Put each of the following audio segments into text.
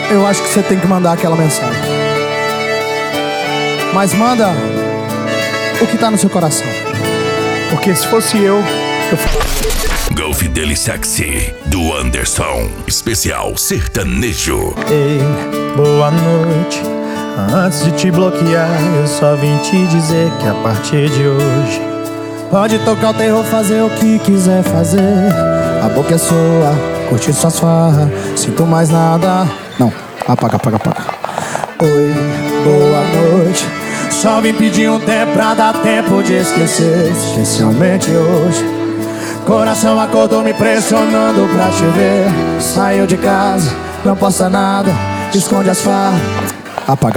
eu acho que você tem que mandar aquela mensagem. Mas manda o que tá no seu coração. Porque se fosse eu Golf Dele Sexy, do Anderson. Especial sertanejo. Ei, boa noite. Antes de te bloquear, eu só vim te dizer que a partir de hoje pode tocar o terror, fazer o que quiser fazer. A boca é sua, curte suas farras. Sinto mais nada. Não, apaga. Oi, boa noite. Só vim pedir um tempo pra dar tempo de esquecer. Especialmente hoje. Coração acordou me pressionando pra te ver. Saiu de casa, não posta nada, esconde as farras. Apaga.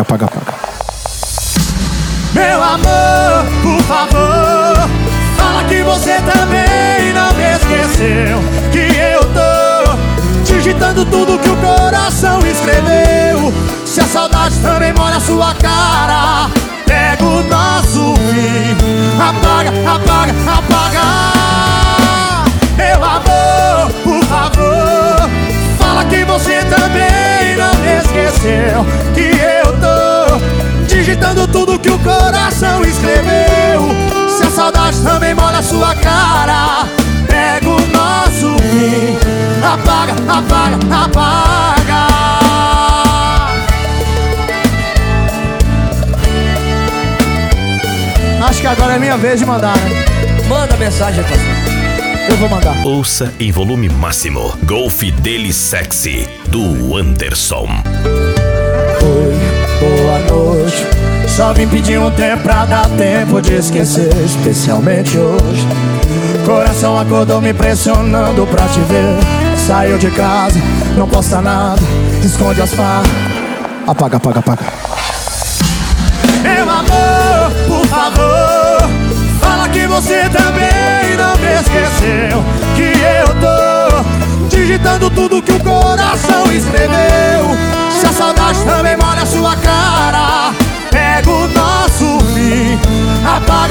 Meu amor, por favor, fala que você também não me esqueceu. Que eu tô digitando tudo que o coração escreveu. Se a saudade também molha a sua cara, pega o nosso fim. Apaga. Meu amor, por favor, fala que você também não me esqueceu. Que eu tô digitando tudo que o coração escreveu. Se a saudade também molha a sua cara, pega o nosso fim. Apaga. Acho que agora é minha vez de mandar, né? Manda a mensagem, parceiro. Eu vou mandar. Ouça em volume máximo. Golf Dele Sexy, do Anderson. Oi, boa noite. Só vim pedir um tempo pra dar tempo de esquecer. Especialmente hoje. Coração acordou me pressionando pra te ver. Saiu de casa, não posta nada, esconde as farras. Apaga. Meu amor, por favor, fala que você também não me esqueceu. Que eu tô digitando tudo que o coração escreveu. Se a saudade também molha a sua cara, pega o nosso fim. Apaga.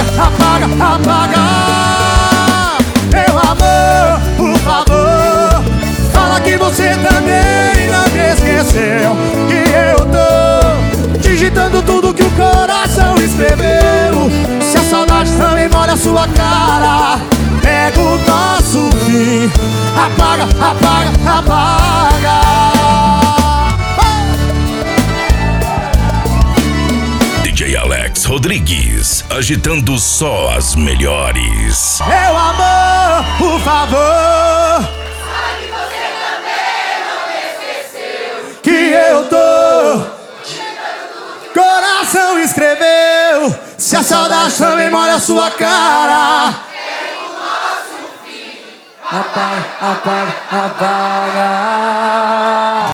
Meu amor, por favor, fala que você também não me esqueceu. Que eu tô digitando tudo que o coração escreveu. Se a saudade também molha a sua cara, pega o nosso fim. Apaga. DJ Alex Rodrigues, agitando só as melhores. Meu amor, por favor, Fala que você também não me esqueceu. que eu tô coração escreveu. Se a saudade também molha a sua cara, É o nosso fim. Apaga.